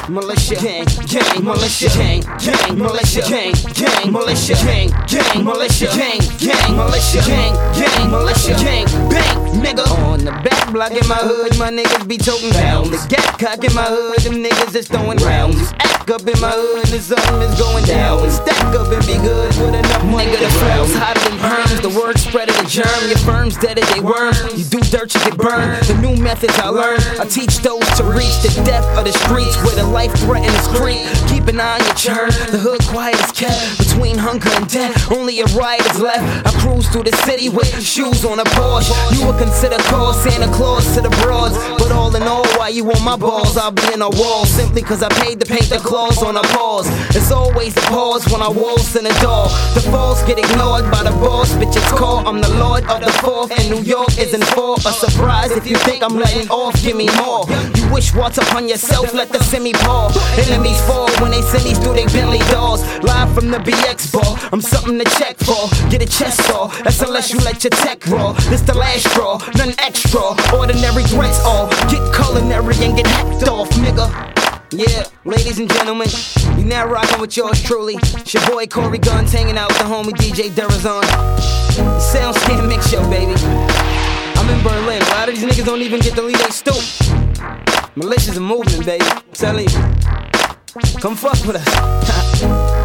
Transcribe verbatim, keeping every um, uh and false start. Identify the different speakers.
Speaker 1: militia, gang, gang, militia, gang, gang, militia, gang, gang, militia, gang, gang, militia, gang, gang, militia, gang, gang, militia, gang, bang, nigga. On the back block in my hood, my niggas be toting down. The gat cock in my hood, them niggas is throwing rounds. Act up in my hood, the sun is going down. Stack up and be good with enough money. Nigga, the flow's hotter than perms, the word spread of the germ. Your firm's dead as they worm. You do dirt, you get burned. The new methods I learn, I teach those to reach the depth of the streets where the life threatens creep. Keep an eye on your churn, the hood quiet is kept. Between hunger and death, only a riot is left. I cruise through the city with shoes on a Porsche. You would consider called Santa Claus to the broads, but all in all, why you on my balls? I'll be in a wall simply cause I paid to paint the claws on a pause. It's always the pause when I waltz in the door. The falls get ignored by the boss, bitches call. I'm the lord of the fourth, and New York isn't for a surprise. If you think I'm letting off, give me more. You wish once upon yourself, let the semi ball. Enemies fall when they send these through they Bentley doors. Live from the B X ball, I'm something to check for. Get a chest saw, that's unless you let your tech raw. This the last straw, none extra. Ordinary threats all, get culinary and get hacked off, nigga. Yeah, ladies and gentlemen, you now rockin' with yours truly. It's your boy Corey Guns hanging out with the homie D J Derazon. Soundscan Mix Show, baby. I'm in Berlin, a lot of these niggas don't even get to leave they stoop. Militia's a movement, baby, I'm telling you. Come fuck with us.